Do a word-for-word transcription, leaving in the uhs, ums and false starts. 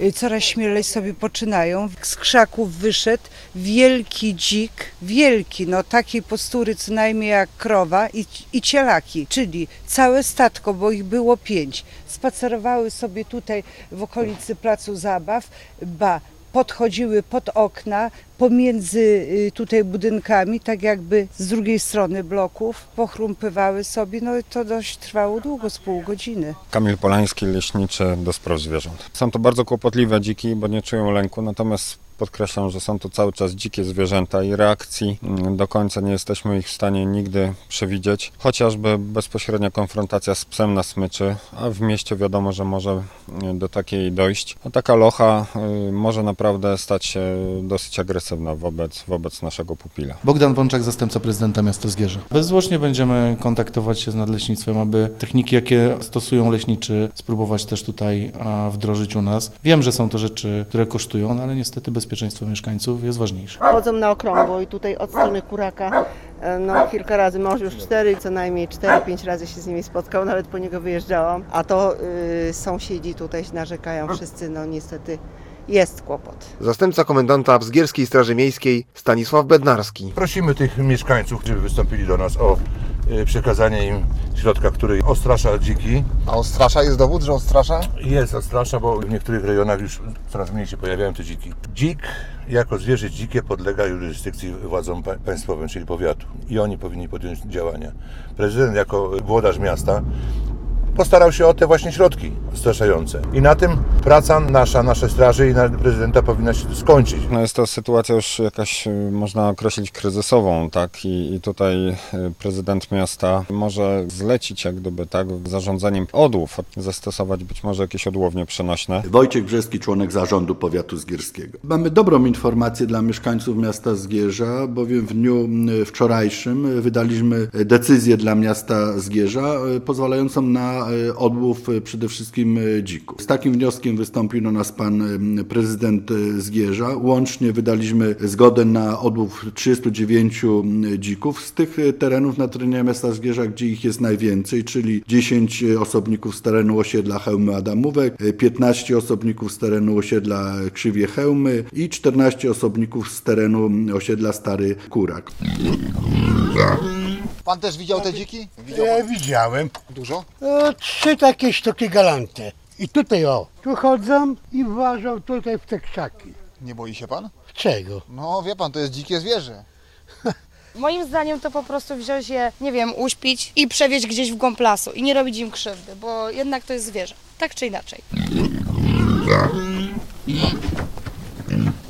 coraz śmielej sobie poczynają. Z krzaków wyszedł wielki dzik, wielki, no takiej postury co najmniej jak krowa i, i cielaki, czyli całe statko, bo ich było pięć. Spacerowały sobie tutaj w okolicy placu zabaw, ba, podchodziły pod okna, pomiędzy tutaj budynkami, tak jakby z drugiej strony bloków, pochrumpywały sobie, no i to dość trwało długo, z pół godziny. Kamil Polański, leśniczy do spraw zwierząt. Są to bardzo kłopotliwe dziki, bo nie czują lęku, natomiast podkreślam, że są to cały czas dzikie zwierzęta i reakcji do końca nie jesteśmy ich w stanie nigdy przewidzieć. Chociażby bezpośrednia konfrontacja z psem na smyczy, a w mieście wiadomo, że może do takiej dojść. A taka locha może naprawdę stać się dosyć agresywna wobec, wobec naszego pupila. Bogdan Wączak, zastępca prezydenta miasta Zgierza. Bezzwłocznie będziemy kontaktować się z nadleśnictwem, aby techniki, jakie stosują leśniczy, spróbować też tutaj wdrożyć u nas. Wiem, że są to rzeczy, które kosztują, no ale niestety bezpieczeństwo mieszkańców jest ważniejsze. Chodzą na okrągło i tutaj od strony Kuraka no kilka razy, może już cztery, co najmniej cztery, pięć razy się z nimi spotkał, nawet po niego wyjeżdżałam, a to y, sąsiedzi tutaj narzekają wszyscy, no niestety jest kłopot. Zastępca komendanta w Zgierskiej Straży Miejskiej Stanisław Bednarski. Prosimy tych mieszkańców, żeby wystąpili do nas o przekazanie im środka, który odstrasza dziki. A odstrasza? Jest dowód, że odstrasza? Jest, odstrasza, bo w niektórych rejonach już coraz mniej się pojawiają te dziki. Dzik jako zwierzę dzikie podlega jurysdykcji władzom państwowym, czyli powiatu. I oni powinni podjąć działania. Prezydent jako włodarz miasta postarał się o te właśnie środki odstraszające. I na tym praca nasza, naszej straży i na prezydenta powinna się skończyć. No jest to sytuacja już jakaś, można określić, kryzysową, tak? I, i tutaj prezydent miasta może zlecić jak gdyby, tak, zarządzeniem odłów, zastosować być może jakieś odłownie przenośne. Wojciech Brzeski, członek zarządu powiatu zgierskiego. Mamy dobrą informację dla mieszkańców miasta Zgierza, bowiem w dniu wczorajszym wydaliśmy decyzję dla miasta Zgierza pozwalającą na odłów przede wszystkim dzików. Z takim wnioskiem wystąpił do nas pan prezydent Zgierza. Łącznie wydaliśmy zgodę na odłów trzydziestu dziewięciu dzików z tych terenów na terenie miasta Zgierza, gdzie ich jest najwięcej, czyli dziesięć osobników z terenu osiedla Chełmy Adamówek, piętnaście osobników z terenu osiedla Krzywie Chełmy i czternaście osobników z terenu osiedla Stary Kurak. Pan też widział te dziki? Widział ja widziałem. Dużo? O, trzy takie sztuki galante. I tutaj o, tu chodzą i włażą tutaj w te krzaki. Nie boi się pan? Czego? No wie pan, to jest dzikie zwierzę. Moim zdaniem to po prostu wziąć je, nie wiem, uśpić i przewieźć gdzieś w głąb lasu i nie robić im krzywdy, bo jednak to jest zwierzę, tak czy inaczej.